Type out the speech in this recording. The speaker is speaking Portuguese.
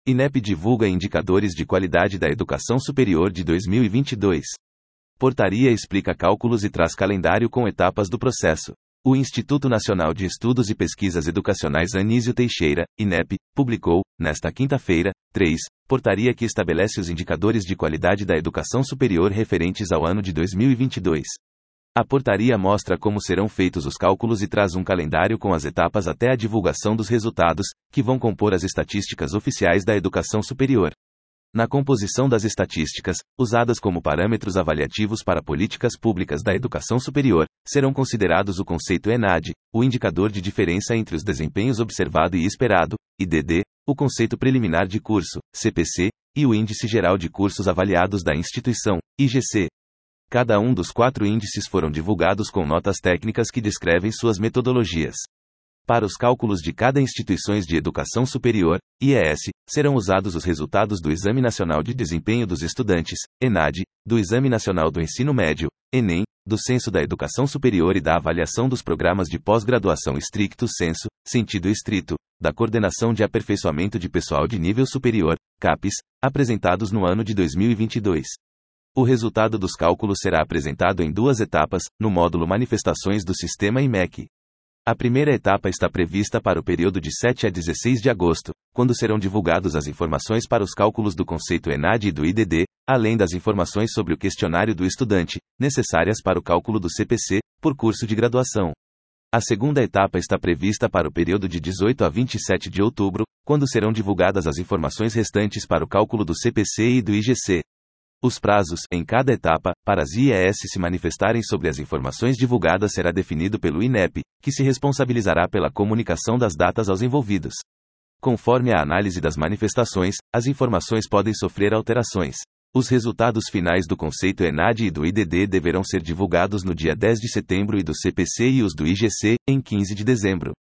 INEP divulga indicadores de qualidade da educação superior de 2022. Portaria explica cálculos e traz calendário com etapas do processo. O Instituto Nacional de Estudos e Pesquisas Educacionais Anísio Teixeira, INEP, publicou, nesta quinta-feira, 3, portaria que estabelece os indicadores de qualidade da educação superior referentes ao ano de 2022. A portaria mostra como serão feitos os cálculos e traz um calendário com as etapas até a divulgação dos resultados, que vão compor as estatísticas oficiais da educação superior. Na composição das estatísticas, usadas como parâmetros avaliativos para políticas públicas da educação superior, serão considerados o conceito ENAD, o indicador de diferença entre os desempenhos observado e esperado, IDD, o conceito preliminar de curso, CPC, e o índice geral de cursos avaliados da instituição, IGC. Cada um dos 4 índices foram divulgados com notas técnicas que descrevem suas metodologias. Para os cálculos de cada instituições de educação superior, IES, serão usados os resultados do Exame Nacional de Desempenho dos Estudantes, ENAD, do Exame Nacional do Ensino Médio, ENEM, do Censo da Educação Superior e da Avaliação dos Programas de Pós-Graduação Stricto Sensu, Sentido Estrito, da Coordenação de Aperfeiçoamento de Pessoal de Nível Superior, CAPES, apresentados no ano de 2022. O resultado dos cálculos será apresentado em 2 etapas, no módulo Manifestações do Sistema IMEC. A primeira etapa está prevista para o período de 7 a 16 de agosto, quando serão divulgados as informações para os cálculos do conceito ENAD e do IDD, além das informações sobre o questionário do estudante, necessárias para o cálculo do CPC, por curso de graduação. A segunda etapa está prevista para o período de 18 a 27 de outubro, quando serão divulgadas as informações restantes para o cálculo do CPC e do IGC. Os prazos, em cada etapa, para as IES se manifestarem sobre as informações divulgadas será definido pelo INEP, que se responsabilizará pela comunicação das datas aos envolvidos. Conforme a análise das manifestações, as informações podem sofrer alterações. Os resultados finais do conceito ENAD e do IDD deverão ser divulgados no dia 10 de setembro e do CPC e os do IGC, em 15 de dezembro.